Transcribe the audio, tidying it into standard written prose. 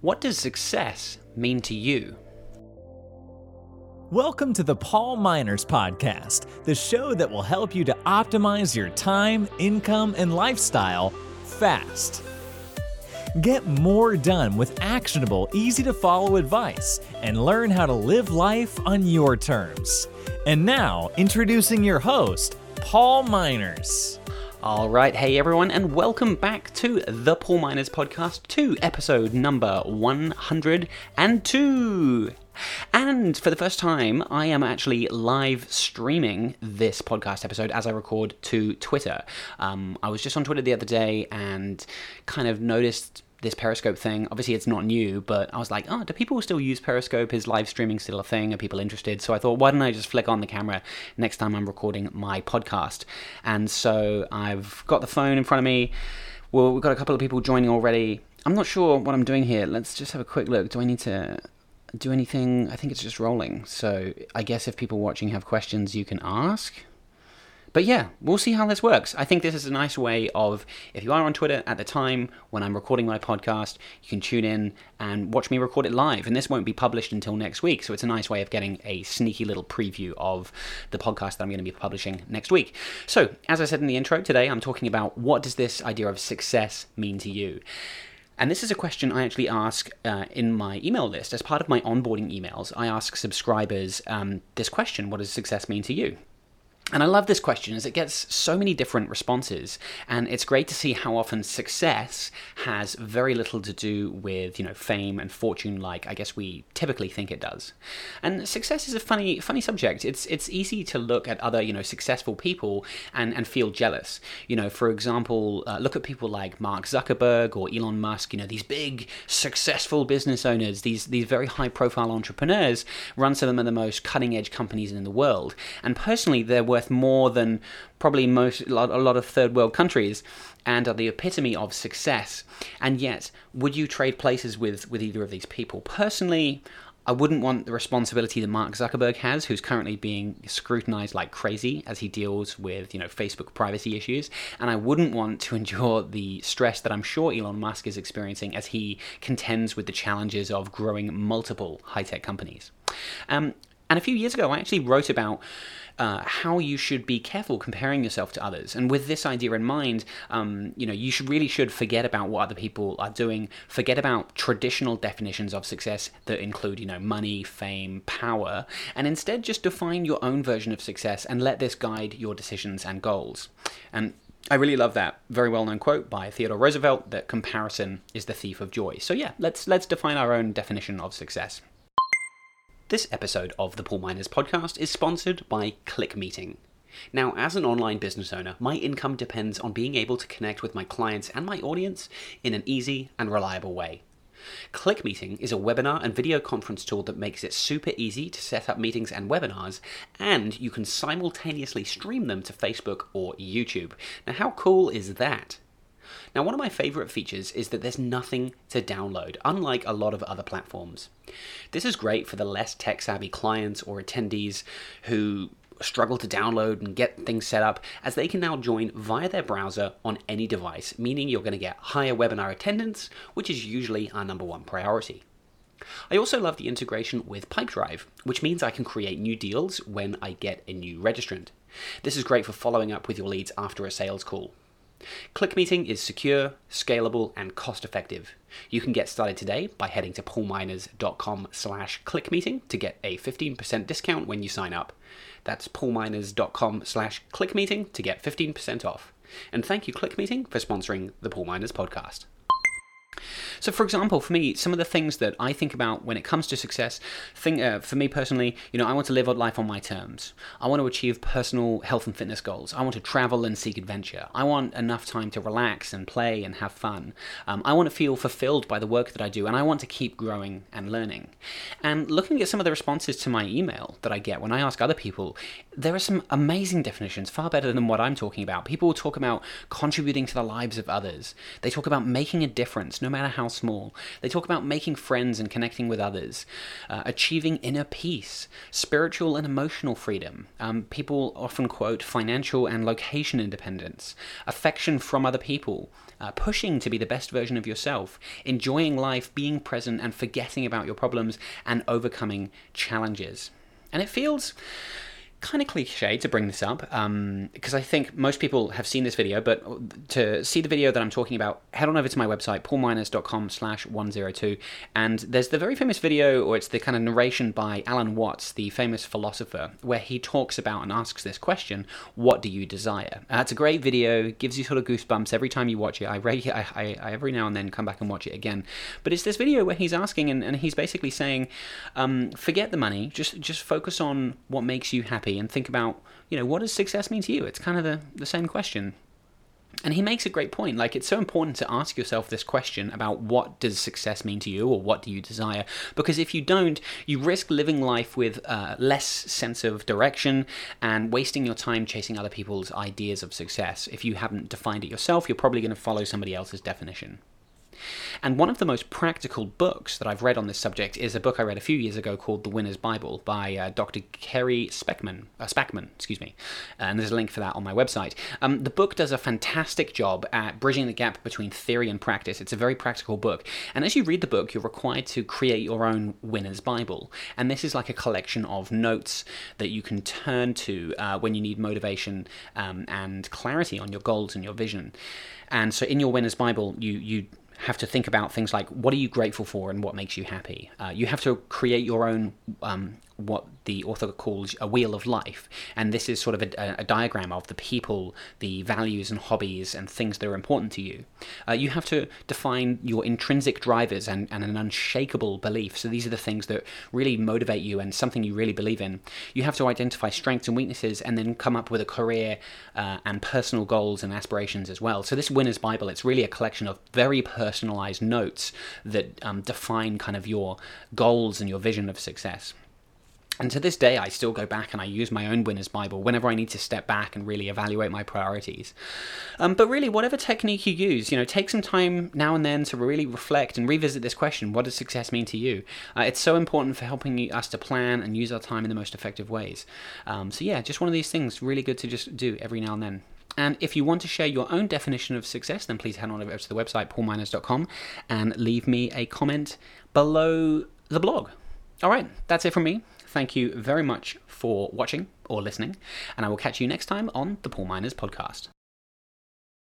What does success mean to you? Welcome to the Paul Miners Podcast, the show that will help you to optimize your time, income, and lifestyle fast. Get more done with actionable, easy-to-follow advice and learn how to live life on your terms. And now, introducing your host, Paul Miners. All right, hey everyone, and welcome back to the Paul Miners Podcast, to episode number 102. And for the first time, I am actually live streaming this podcast episode as I record to Twitter. I was just on Twitter the other day and kind of noticed this Periscope thing. Obviously, it's not new, but I was like, do people still use Periscope? Is live streaming still a thing? Are people interested? So I thought, why don't I just flick on the camera next time I'm recording my podcast? And so I've got the phone in front of me. Well, we've got a couple of people joining already. I'm not sure what I'm doing here. Let's just have a quick look. Do I need to do anything? I think it's just rolling. So I guess if people watching have questions, you can ask. But yeah, we'll see how this works. I think this is a nice way of, if you are on Twitter at the time when I'm recording my podcast, you can tune in and watch me record it live. And this won't be published until next week. So it's a nice way of getting a sneaky little preview of the podcast that I'm going to be publishing next week. So, as I said in the intro, today I'm talking about what does this idea of success mean to you? And this is a question I actually ask in my email list. As part of my onboarding emails, I ask subscribers this question: what does success mean to you? And I love this question as it gets so many different responses, and it's great to see how often success has very little to do with, fame and fortune like I guess we typically think it does. And success is a funny subject. It's easy to look at other, successful people and feel jealous. For example, look at people like Mark Zuckerberg or Elon Musk, these big successful business owners, these very high profile entrepreneurs run some of the most cutting edge companies in the world. And personally, they're worth more than probably a lot of third world countries and are the epitome of success. And yet, would you trade places with either of these people? Personally, I wouldn't want the responsibility that Mark Zuckerberg has, who's currently being scrutinized like crazy as he deals with, Facebook privacy issues. And I wouldn't want to endure the stress that I'm sure Elon Musk is experiencing as he contends with the challenges of growing multiple high-tech companies. And a few years ago, I actually wrote about how you should be careful comparing yourself to others. And with this idea in mind, you should forget about what other people are doing, forget about traditional definitions of success that include, money, fame, power, and instead just define your own version of success and let this guide your decisions and goals. And I really love that very well-known quote by Theodore Roosevelt that comparison is the thief of joy. So yeah, let's define our own definition of success. This episode of the Paul Miners Podcast is sponsored by ClickMeeting. Now, as an online business owner, my income depends on being able to connect with my clients and my audience in an easy and reliable way. ClickMeeting is a webinar and video conference tool that makes it super easy to set up meetings and webinars, and you can simultaneously stream them to Facebook or YouTube. Now, how cool is that? Now, one of my favorite features is that there's nothing to download, unlike a lot of other platforms. This is great for the less tech-savvy clients or attendees who struggle to download and get things set up, as they can now join via their browser on any device, meaning you're going to get higher webinar attendance, which is usually our number one priority. I also love the integration with Pipedrive, which means I can create new deals when I get a new registrant. This is great for following up with your leads after a sales call. ClickMeeting is secure, scalable, and cost-effective. You can get started today by heading to paulminers.com/clickmeeting to get a 15% discount when you sign up. That's paulminers.com/clickmeeting to get 15% off. And thank you, ClickMeeting, for sponsoring the Paul Miners Podcast. So, for example, for me, some of the things that I think about when it comes to success, for me personally, I want to live life on my terms. I want to achieve personal health and fitness goals. I want to travel and seek adventure. I want enough time to relax and play and have fun. I want to feel fulfilled by the work that I do, and I want to keep growing and learning. And looking at some of the responses to my email that I get when I ask other people, there are some amazing definitions, far better than what I'm talking about. People talk about contributing to the lives of others. They talk about making a difference, no matter how small. They talk about making friends and connecting with others, achieving inner peace, spiritual and emotional freedom. People often quote financial and location independence, affection from other people, pushing to be the best version of yourself, enjoying life, being present, and forgetting about your problems and overcoming challenges. And it feels kind of cliche to bring this up, because I think most people have seen this video, but to see the video that I'm talking about, head on over to my website, paulminers.com/102, and there's the very famous video, or it's the kind of narration by Alan Watts, the famous philosopher, where he talks about and asks this question, what do you desire? It's a great video, gives you sort of goosebumps every time you watch it. I every now and then come back and watch it again, but it's this video where he's asking, and he's basically saying, forget the money, just focus on what makes you happy, and think about, what does success mean to you? It's kind of the same question. And he makes a great point. Like, it's so important to ask yourself this question about what does success mean to you, or what do you desire? Because if you don't, you risk living life with less sense of direction and wasting your time chasing other people's ideas of success. If you haven't defined it yourself, you're probably going to follow somebody else's definition. And one of the most practical books that I've read on this subject is a book I read a few years ago called The Winner's Bible by Dr. Kerry Spackman, and there's a link for that on my website. The book does a fantastic job at bridging the gap between theory and practice. It's a very practical book, and as you read the book, you're required to create your own Winner's Bible, and this is like a collection of notes that you can turn to when you need motivation and clarity on your goals and your vision. And so in your Winner's Bible, you have to think about things like, what are you grateful for and what makes you happy? You have to create your own, what the author calls a wheel of life. And this is sort of a diagram of the people, the values and hobbies and things that are important to you. You have to define your intrinsic drivers and an unshakable belief. So these are the things that really motivate you and something you really believe in. You have to identify strengths and weaknesses and then come up with a career and personal goals and aspirations as well. So this Winner's Bible, it's really a collection of very personalized notes that define kind of your goals and your vision of success. And to this day, I still go back and I use my own Winner's Bible whenever I need to step back and really evaluate my priorities. But really, whatever technique you use, take some time now and then to really reflect and revisit this question, what does success mean to you? It's so important for helping us to plan and use our time in the most effective ways. So yeah, just one of these things, really good to just do every now and then. And if you want to share your own definition of success, then please head on over to the website, paulminers.com, and leave me a comment below the blog. All right, that's it from me. Thank you very much for watching or listening, and I will catch you next time on the Paul Miners Podcast.